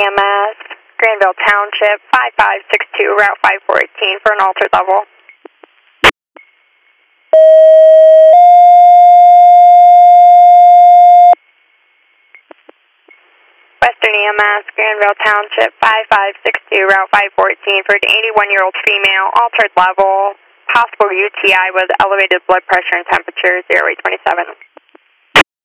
EMS, Granville Township, 5562, Route 5418 for an altered level. Western EMS, Granville Township, 5562, Route 514 for an 81-year-old female, altered level, possible UTI with elevated blood pressure and temperature, 0827.